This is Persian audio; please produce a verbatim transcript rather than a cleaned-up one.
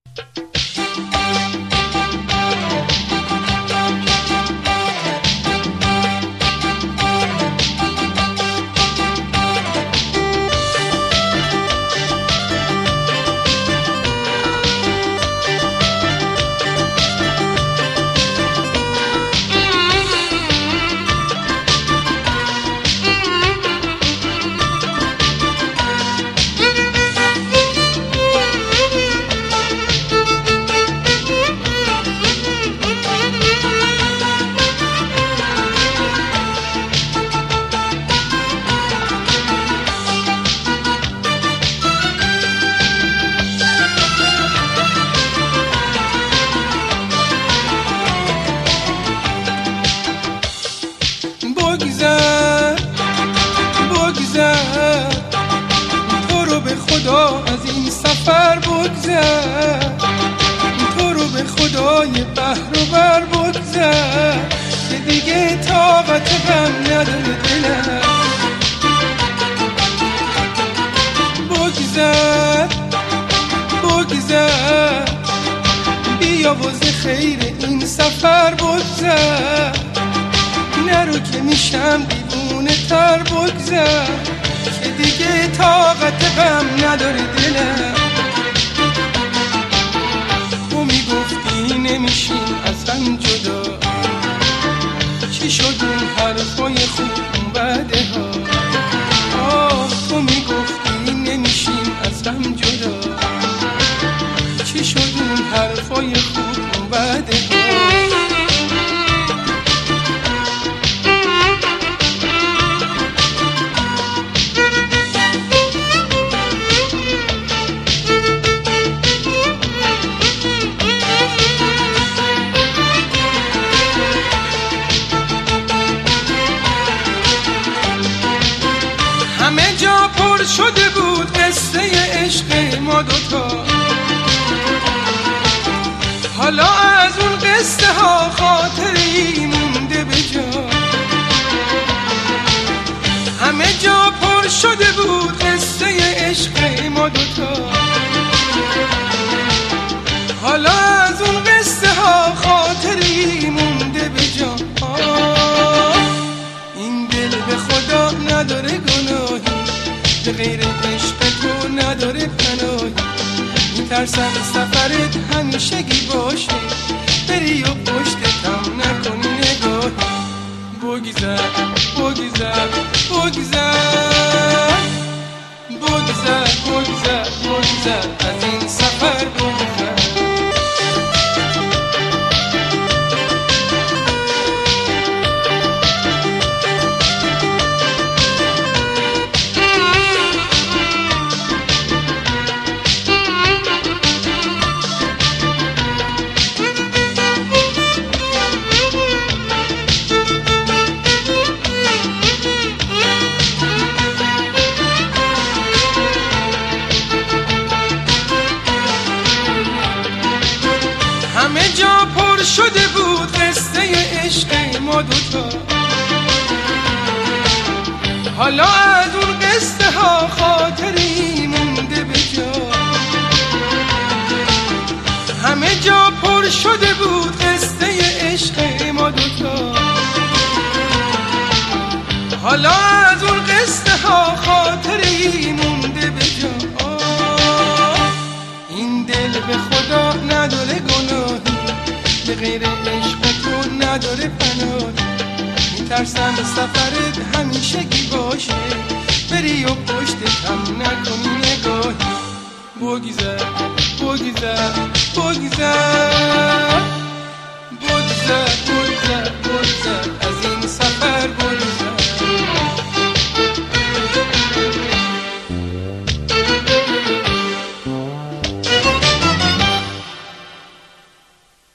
بگذر بگذر تو رو به خدا از این سفر بگذر، تو رو به خدای بحر و بر بگذر که دیگه طاقت غم نداره دلم. بگذر بگذر بیا و ز خیر این سفر بگذر، نرو که میشم دیوونه تر بگذر که دیگه طاقت غم نداره دلم. تو میگفتی نمیشیم از هم جدا، چی شد اون حرفای خوب اون بعده ها؟ آه تو میگفتی نمیشیم از هم جدا، چی شد اون حرفای خوب اون بعده ها؟ همه جا پر شده بود قصه عشق ما دوتا، حالا از اون قصه ها خاطری مونده به جا. همه جا پر شده بود قصه عشق ما دوتا، حالا از اون قصه ها خاطری مونده به جا. این دل به خدا نداره گناهی، به غیر عشق تو نداره پناهی. میترسم سفرت همیشگی باشه، بری و پشتتم نکنی نگاهی. بگذر بگذر بگذر بگذر بگذر بگذر از این سفر بگذر. همه جا پر شده بود قصه عشق ما دوتا، حالا از اون قصه ها خاطری مونده به جا. همه جا پر شده بود قصه عشق ما دوتا، حالا از اون قصه ها خاطری مونده به جا. این دل به خدا نداره گناهی، به غیر عشق تو نداره پناهی. میترسم سفرت همیشگی باشه، بری و پشتتم نکنی نگاهی. بگذر بگذر بگذر بگذر بگذر بگذر از